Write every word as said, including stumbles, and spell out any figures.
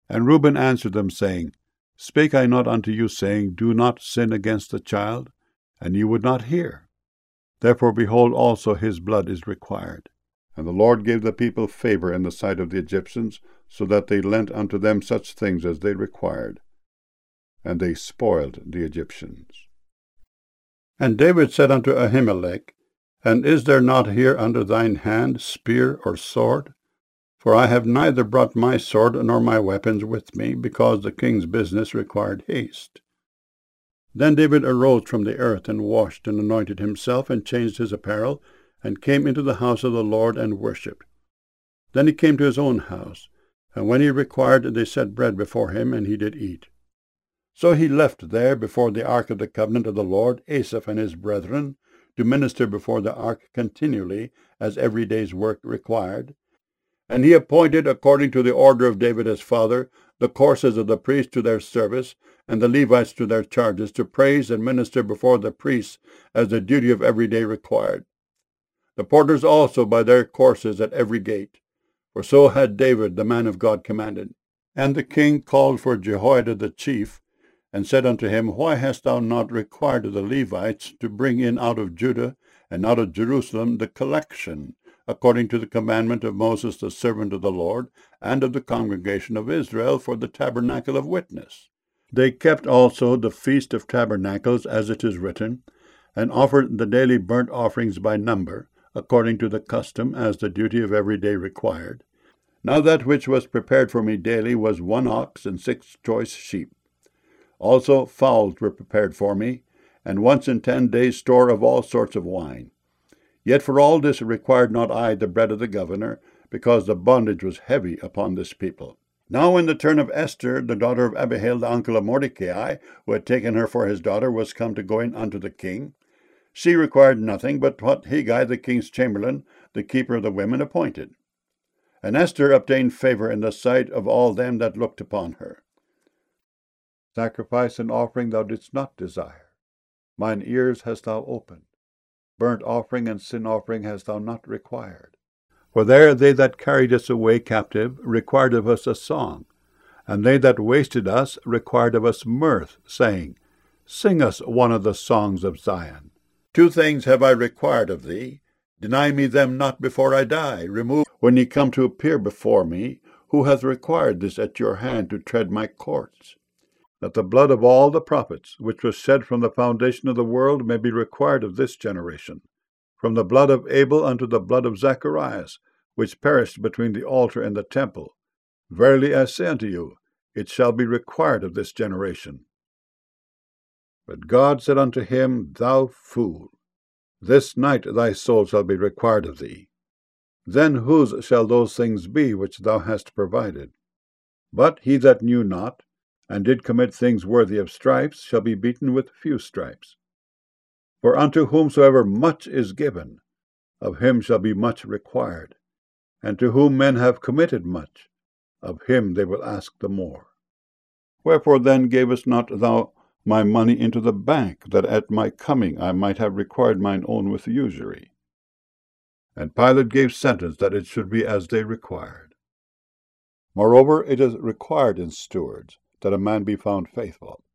And Reuben answered them, saying, Spake I not unto you, saying, Do not sin against the child? And you would not hear. Therefore, behold, also his blood is required. And the Lord gave the people favor in the sight of the Egyptians, so that they lent unto them such things as they required. And they spoiled the Egyptians. And David said unto Ahimelech, And is there not here under thine hand spear or sword? For I have neither brought my sword nor my weapons with me, because the king's business required haste. Then David arose from the earth, and washed, and anointed himself, and changed his apparel, and came into the house of the Lord, and worshipped. Then he came to his own house, and when he required, they set bread before him, and he did eat. So he left there before the ark of the covenant of the Lord Asaph and his brethren, to minister before the ark continually, as every day's work required. And he appointed, according to the order of David his father, the courses of the priests to their service, and the Levites to their charges, to praise and minister before the priests, as the duty of every day required. The porters also by their courses at every gate, for so had David the man of God commanded. And the king called for Jehoiada the chief, and said unto him, Why hast thou not required of the Levites to bring in out of Judah and out of Jerusalem the collection, according to the commandment of Moses the servant of the Lord, and of the congregation of Israel, for the tabernacle of witness? They kept also the feast of tabernacles, as it is written, and offered the daily burnt offerings by number, according to the custom, as the duty of every day required. Now that which was prepared for me daily was one ox and six choice sheep. Also fowls were prepared for me, and once in ten days store of all sorts of wine. Yet for all this required not I the bread of the governor, because the bondage was heavy upon this people. Now when the turn of Esther, the daughter of Abihail, the uncle of Mordecai, who had taken her for his daughter, was come to go in unto the king, she required nothing but what Hegai the king's chamberlain, the keeper of the women, appointed. And Esther obtained favor in the sight of all them that looked upon her. Sacrifice and offering thou didst not desire. Mine ears hast thou opened. Burnt offering and sin offering hast thou not required. For there they that carried us away captive required of us a song, and they that wasted us required of us mirth, saying, Sing us one of the songs of Zion. Two things have I required of thee. Deny me them not before I die. Remove when ye come to appear before me. Who hath required this at your hand to tread my courts? That the blood of all the prophets, which was shed from the foundation of the world, may be required of this generation, from the blood of Abel unto the blood of Zacharias, which perished between the altar and the temple. Verily I say unto you, it shall be required of this generation. But God said unto him, Thou fool, this night thy soul shall be required of thee. Then whose shall those things be which thou hast provided? But he that knew not, and did commit things worthy of stripes, shall be beaten with few stripes. For unto whomsoever much is given, of him shall be much required. And to whom men have committed much, of him they will ask the more. Wherefore then gavest not thou my money into the bank, that at my coming I might have required mine own with usury? And Pilate gave sentence that it should be as they required. Moreover, it is required in stewards, that a man be found faithful.